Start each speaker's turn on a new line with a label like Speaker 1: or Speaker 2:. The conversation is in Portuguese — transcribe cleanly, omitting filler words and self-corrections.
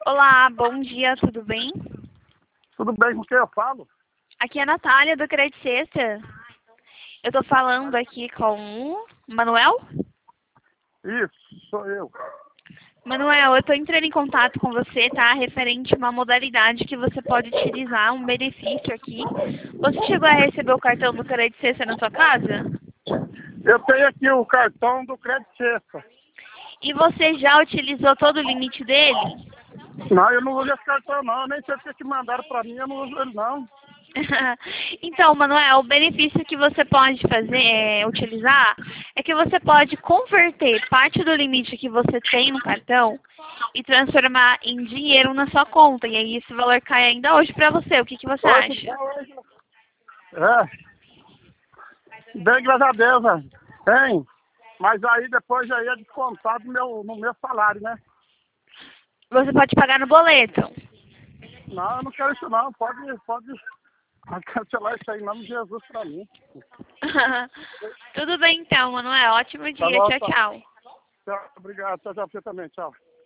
Speaker 1: Olá, bom dia, tudo bem?
Speaker 2: Tudo bem com quem eu falo?
Speaker 1: Aqui é a Natália do Crédito Sexta. Eu tô falando aqui com o Manuel.
Speaker 2: Isso, sou eu.
Speaker 1: Manuel, eu tô entrando em contato com você, tá? Referente a uma modalidade que você pode utilizar, um benefício aqui. Você chegou a receber o cartão do Crédito Sexta na sua casa?
Speaker 2: Eu tenho aqui o cartão do Crédito Sexta.
Speaker 1: E você já utilizou todo o limite dele?
Speaker 2: Não, eu não uso esse cartão não, eu nem sei o que mandaram pra mim, eu não uso ele não.
Speaker 1: Então, Manuel, o benefício que você pode utilizar, é que você pode converter parte do limite que você tem no cartão e transformar em dinheiro na sua conta. E aí esse valor cai ainda hoje pra você. O que você acha?
Speaker 2: Bem, graças a Deus, velho. Tem. Mas aí depois aí é descontado no meu salário, né?
Speaker 1: Você pode pagar no boleto.
Speaker 2: Não, eu não quero isso não. Pode cancelar isso aí em nome de Jesus pra mim.
Speaker 1: Tudo bem então, Manuel. Ótimo
Speaker 2: Tá
Speaker 1: dia.
Speaker 2: bom,
Speaker 1: Tchau,
Speaker 2: tá.
Speaker 1: tchau.
Speaker 2: Tchau, obrigado. Tchau, tchau pra você também. Tchau.